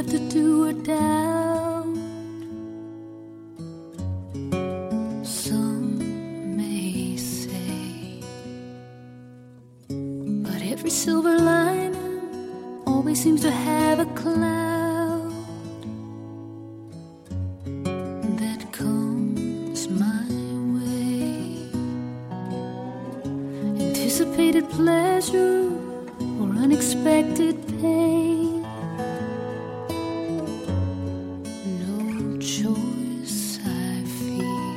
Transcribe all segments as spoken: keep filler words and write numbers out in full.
have to do or doubt. Some may say, but every silver lining always seems to have a cloud that comes my way. Anticipated pleasure or unexpected pain, no choice I fear.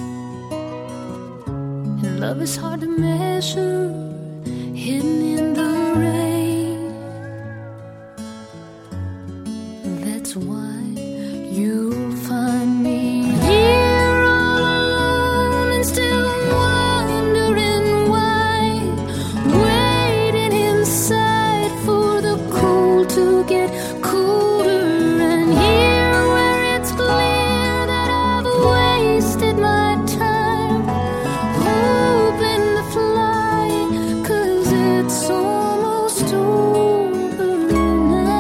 And love is hard to measure, hidden in the rain. That's why you'll find me here all alone and still wondering why, waiting inside for the cold to get colder. And here where it's clear that I've wasted my time hoping to fly, 'cause it's almost over now.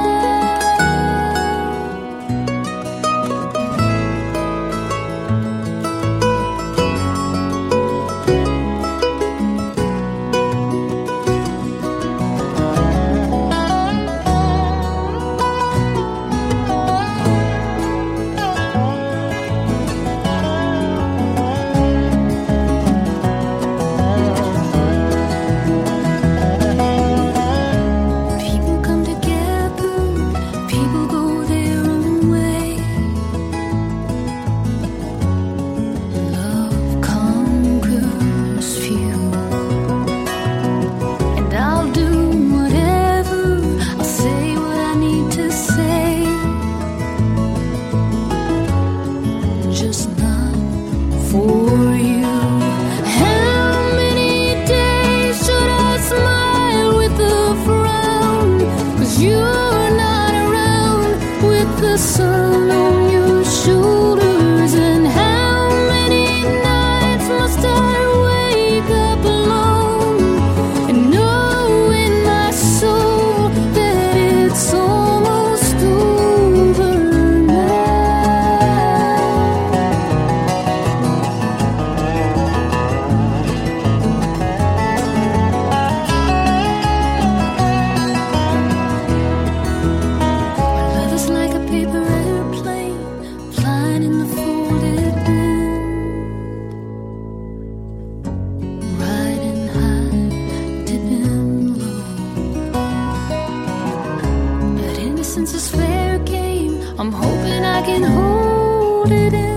People come together, people go their own way. Love conquers few, and I'll do whatever, I'll say what I need to say, just not for you. How many days should I smile with a frown? 'Cause you're not around with the sun on your shoulders. And how many nights must I wake up alone and know in my soul that it's almost over now. Love is like a paper airplane flying in the folded wind, riding high, dipping low. But innocence is fair game, I'm hoping I can hold it in.